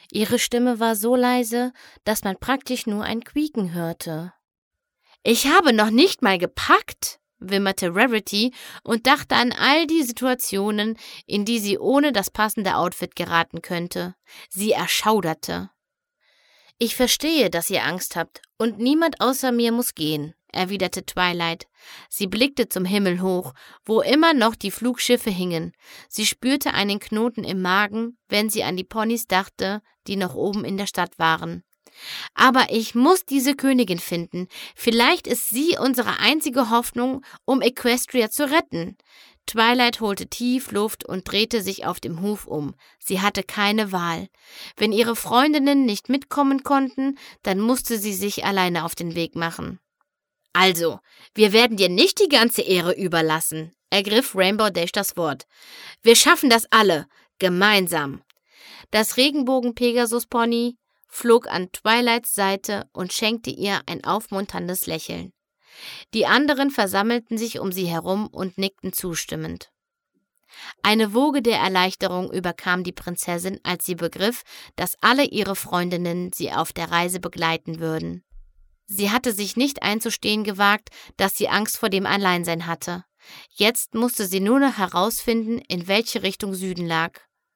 Ihre Stimme war so leise, dass man praktisch nur ein Quieken hörte. »Ich habe noch nicht mal gepackt«, wimmerte Rarity und dachte an all die Situationen, in die sie ohne das passende Outfit geraten könnte. Sie erschauderte. »Ich verstehe, dass ihr Angst habt, und niemand außer mir muss gehen«, erwiderte Twilight. Sie blickte zum Himmel hoch, wo immer noch die Flugschiffe hingen. Sie spürte einen Knoten im Magen, wenn sie an die Ponys dachte, die noch oben in der Stadt waren. »Aber ich muss diese Königin finden. Vielleicht ist sie unsere einzige Hoffnung, um Equestria zu retten.« Twilight holte tief Luft und drehte sich auf dem Hof um. Sie hatte keine Wahl. Wenn ihre Freundinnen nicht mitkommen konnten, dann musste sie sich alleine auf den Weg machen. »Also, wir werden dir nicht die ganze Ehre überlassen«, ergriff Rainbow Dash das Wort. »Wir schaffen das alle, gemeinsam.« Das Regenbogen-Pegasus-Pony flog an Twilights Seite und schenkte ihr ein aufmunterndes Lächeln. Die anderen versammelten sich um sie herum und nickten zustimmend. Eine Woge der Erleichterung überkam die Prinzessin, als sie begriff, dass alle ihre Freundinnen sie auf der Reise begleiten würden. Sie hatte sich nicht einzustehen gewagt, dass sie Angst vor dem Alleinsein hatte. Jetzt musste sie nur noch herausfinden, in welche Richtung Süden lag.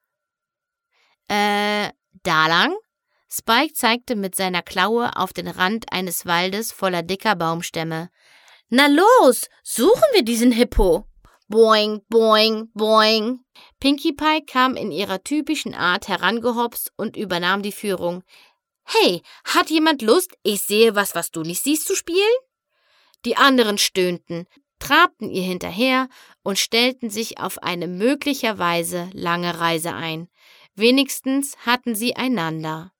Da lang?« Spike zeigte mit seiner Klaue auf den Rand eines Waldes voller dicker Baumstämme. »Na los, suchen wir diesen Hippo!« Boing, boing, boing. Pinkie Pie kam in ihrer typischen Art herangehopst und übernahm die Führung. »Hey, hat jemand Lust, ich sehe was du nicht siehst, zu spielen?« Die anderen stöhnten, trabten ihr hinterher und stellten sich auf eine möglicherweise lange Reise ein. Wenigstens hatten sie einander.